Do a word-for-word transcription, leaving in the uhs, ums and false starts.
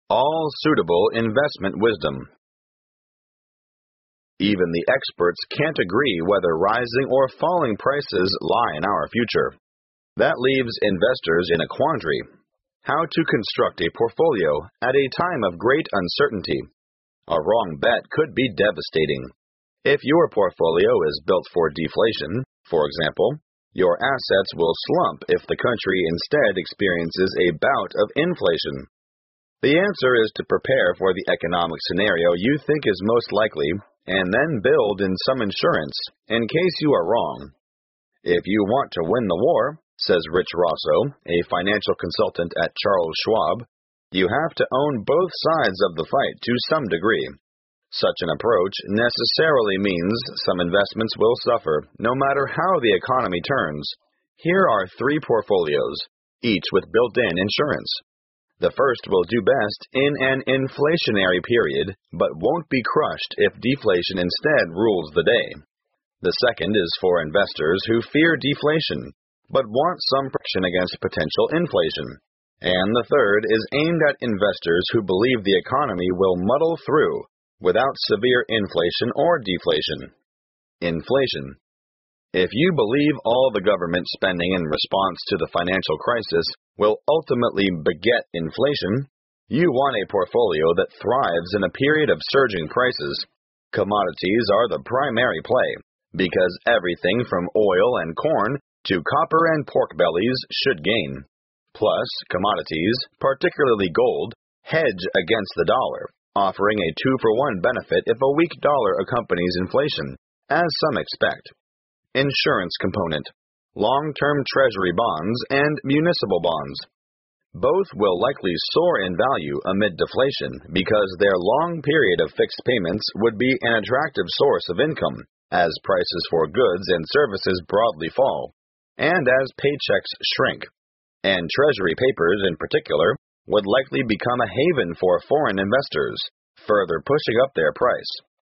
All suitable investment wisdom. Even the experts can't agree whether rising or falling prices lie in our future. That leaves investors in a quandary. How to construct a portfolio at a time of great uncertainty. A wrong bet could be devastating. If your portfolio is built for deflation, for example, your assets will slump if the country instead experiences a bout of inflation. The answer is to prepare for the economic scenario you think is most likely, and then build in some insurance in case you are wrong. If you want to win the war, says Rich Rosso, a financial consultant at Charles Schwab, you have to own both sides of the fight to some degree. Such an approach necessarily means some investments will suffer, no matter how the economy turns. Here are three portfolios, each with built-in insurance. The first will do best in an inflationary period, but won't be crushed if deflation instead rules the day. The second is for investors who fear deflation, but want some protection against potential inflation. And the third is aimed at investors who believe the economy will muddle through without severe inflation or deflation. Inflation. If you believe all the government spending in response to the financial crisis will ultimately beget inflation, you want a portfolio that thrives in a period of surging prices. Commodities are the primary play, because everything from oil and corn to copper and pork bellies should gain. Plus, commodities, particularly gold, hedge against the dollar, offering a two-for-one benefit if a weak dollar accompanies inflation, as some expect. Insurance component. Long-term treasury bonds and municipal bonds. Both will likely soar in value amid deflation because their long period of fixed payments would be an attractive source of income, as prices for goods and services broadly fall, and as paychecks shrink. And treasury papers in particular would likely become a haven for foreign investors, further pushing up their price.